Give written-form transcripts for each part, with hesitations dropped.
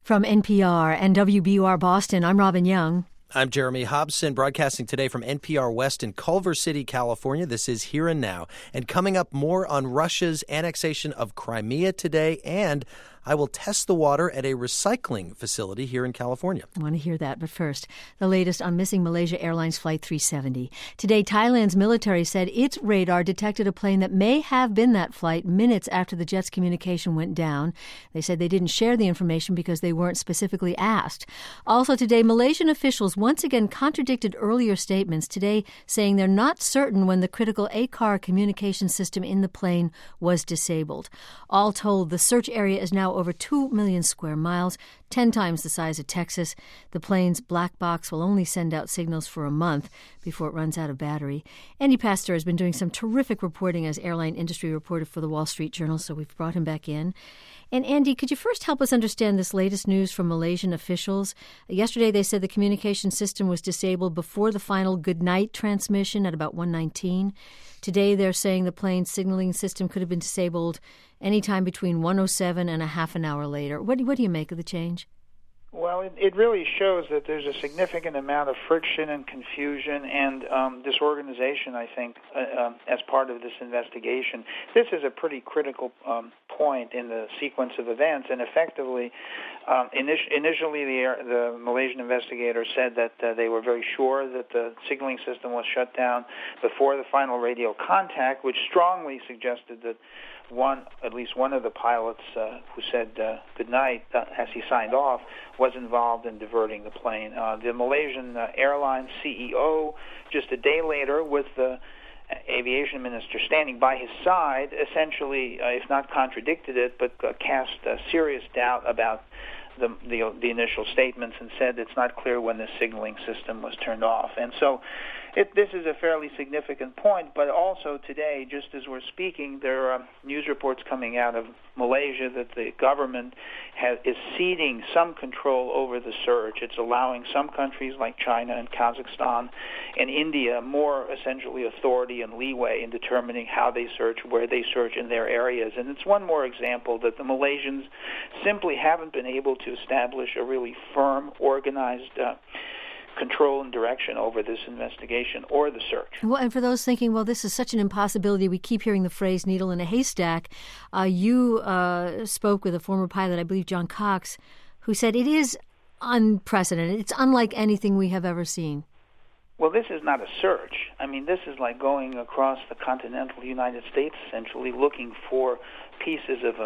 From NPR and WBUR Boston, I'm Robin Young. I'm Jeremy Hobson, broadcasting today from NPR West in Culver City, California. This is Here and Now. And coming up, more on Russia's annexation of Crimea today, and I will test the water at a recycling facility here in California. I want to hear that, but first, the latest on missing Malaysia Airlines Flight 370. Today, Thailand's military said its radar detected a plane that may have been that flight minutes after the jet's communication went down. They said they didn't share the information because they weren't specifically asked. Also today, Malaysian officials once again contradicted earlier statements today, saying they're not certain when the critical ACAR communication system in the plane was disabled. All told, the search area is now over 2 million square miles, 10 times the size of Texas. The plane's black box will only send out signals for a month before it runs out of battery. Andy Pastor has been doing some terrific reporting as airline industry reporter for the Wall Street Journal, so we've brought him back in. And Andy, could you first help us understand this latest news from Malaysian officials? Yesterday they said the communication system was disabled before the final goodnight transmission at about 1:19. Today they're saying the plane's signaling system could have been disabled anytime between 1:07 and a half an hour later. What do you make of the change? Well, it really shows that there's a significant amount of friction and confusion and disorganization, I think, as part of this investigation. This is a pretty critical point in the sequence of events, and effectively, initially the Malaysian investigators said that they were very sure that the signaling system was shut down before the final radio contact, which strongly suggested that at least one of the pilots who said good night as he signed off was involved in diverting the plane. The Malaysian Airlines CEO, just a day later, with the aviation minister standing by his side, essentially, if not contradicted it, but cast serious doubt about the initial statements and said it's not clear when the signaling system was turned off. And so this is a fairly significant point, but also today, just as we're speaking, there are news reports coming out of Malaysia that the government is ceding some control over the search. It's allowing some countries like China and Kazakhstan and India more essentially authority and leeway in determining how they search, where they search in their areas. And it's one more example that the Malaysians simply haven't been able to establish a really firm, organized control and direction over this investigation or the search. Well, and for those thinking, well, this is such an impossibility, we keep hearing the phrase needle in a haystack. You spoke with a former pilot, I believe John Cox, who said it is unprecedented. It's unlike anything we have ever seen. Well, this is not a search. I mean, this is like going across the continental United States, essentially looking for pieces of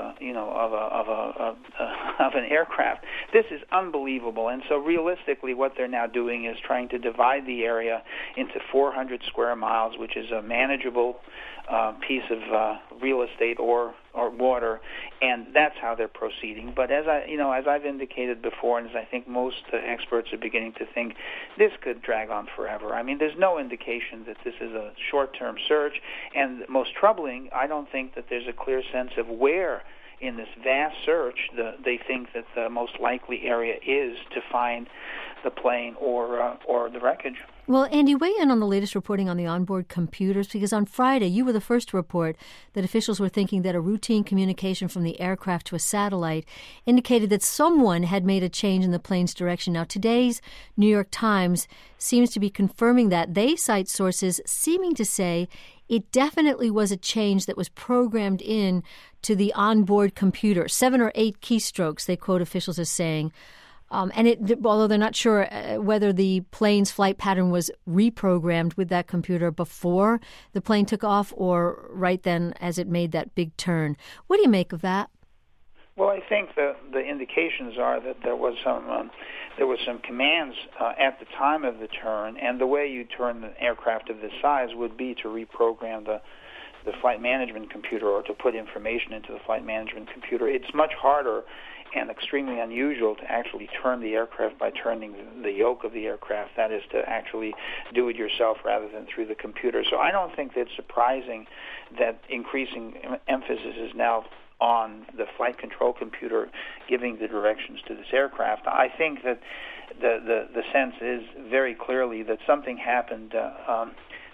an aircraft. This is unbelievable. And so realistically, what they're now doing is trying to divide the area into 400 square miles, which is a manageable piece of real estate or water, and that's how they're proceeding. But as I've indicated before, and as I think most experts are beginning to think, this could drag on forever. I mean, there's no indication that this is a short-term search, and most troubling, I don't think that there's a clear sense of where in this vast search they think that the most likely area is to find the plane or the wreckage. Well, Andy, weigh in on the latest reporting on the onboard computers, because on Friday you were the first to report that officials were thinking that a routine communication from the aircraft to a satellite indicated that someone had made a change in the plane's direction. Now, today's New York Times seems to be confirming that. They cite sources seeming to say it definitely was a change that was programmed in to the onboard computer. 7 or 8 keystrokes, they quote officials as saying. Although they're not sure whether the plane's flight pattern was reprogrammed with that computer before the plane took off or right then as it made that big turn. What do you make of that? Well, I think the indications are that there was some commands at the time of the turn, and the way you turn the aircraft of this size would be to reprogram the flight management computer or to put information into the flight management computer. It's much harder and extremely unusual to actually turn the aircraft by turning the yoke of the aircraft. That is to actually do it yourself rather than through the computer. So I don't think that's surprising that increasing emphasis is now on the flight control computer giving the directions to this aircraft. I think that the sense is very clearly that something happened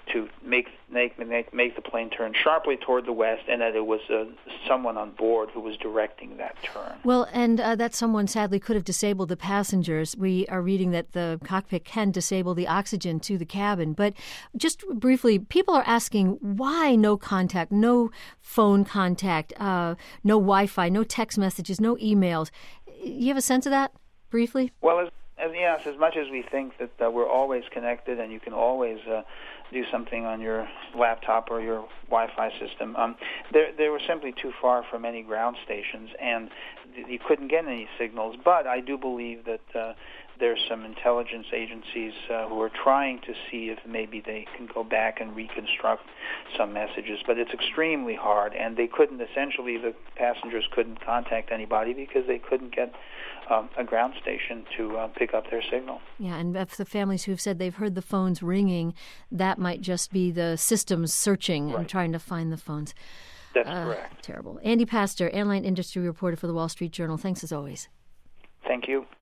to make the plane turn sharply toward the west, and that it was someone on board who was directing that turn. Well, and that someone sadly could have disabled the passengers. We are reading that the cockpit can disable the oxygen to the cabin. But just briefly, people are asking why no contact, no phone contact, no Wi-Fi, no text messages, no emails. You have a sense of that, briefly? Well, yes, as much as we think that we're always connected and you can always do something on your laptop or your Wi-Fi system, they were simply too far from any ground stations, and you couldn't get any signals. But I do believe that there's some intelligence agencies who are trying to see if maybe they can go back and reconstruct some messages. But it's extremely hard, and the passengers couldn't contact anybody because they couldn't get a ground station to pick up their signal. Yeah, and if the families who've said they've heard the phones ringing, that might just be the systems searching and trying to find the phones. That's correct. Terrible. Andy Pastor, airline industry reporter for the Wall Street Journal. Thanks as always. Thank you.